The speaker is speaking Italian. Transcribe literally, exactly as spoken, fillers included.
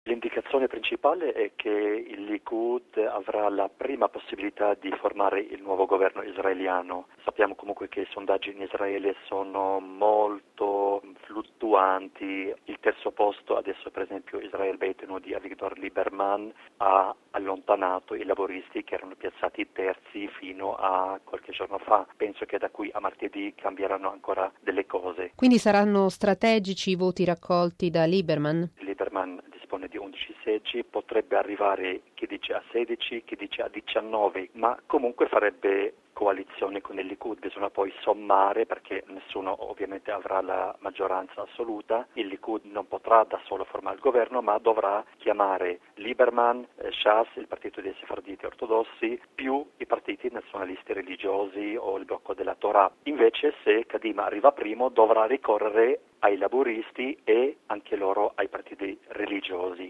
L'indicazione principale è che il Likud avrà la prima possibilità di formare il nuovo governo israeliano. Sappiamo comunque che i sondaggi in Israele sono molto fluttuanti. Il terzo posto adesso, per esempio, Israel Beitenu di Avigdor Lieberman ha allontanato i laboristi che erano piazzati terzi fino a qualche giorno fa. Penso che da qui a martedì cambieranno ancora delle cose. Quindi saranno strategici i voti raccolti da Lieberman? Lieberman dispone di undici seggi, potrebbe arrivare chi dice a sedici, chi dice a diciannove, ma comunque farebbe coalizione con il Likud. Bisogna poi sommare perché nessuno ovviamente avrà la maggioranza assoluta. Il Likud non potrà da solo formare il governo, ma dovrà chiamare Lieberman, eh, Shas, il partito dei sefarditi ortodossi, più i partiti nazionalisti religiosi o il blocco della Torah. Invece, se Kadima arriva primo, dovrà ricorrere ai laburisti e anche loro ai partiti religiosi.